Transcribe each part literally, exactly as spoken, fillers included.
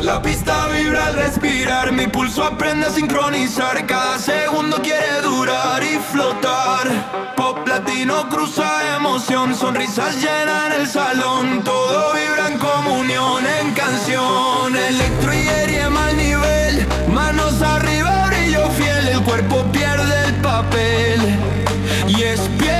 La pista vibra al respirar, mi pulso aprende a sincronizar. Cada segundo quiere durar y flotar. Pop latino cruza emoción, sonrisas llenan el salón. Todo vibra en comunión, en canción. Electro y eriem al nivel, manos arriba, brillo fiel. El cuerpo pierde el papel y es piel.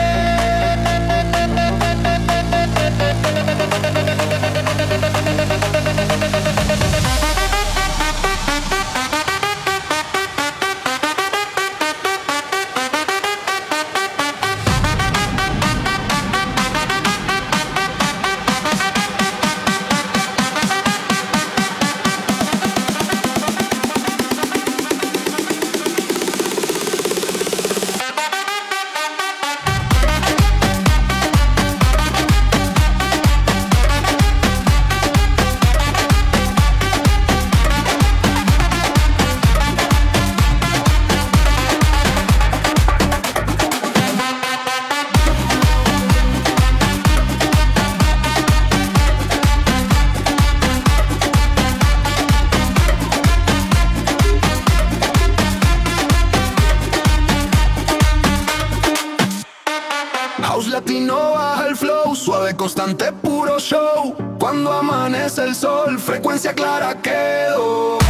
House latino baja el flow, suave, constante, puro show. Cuando amanece el sol, frecuencia clara quedó.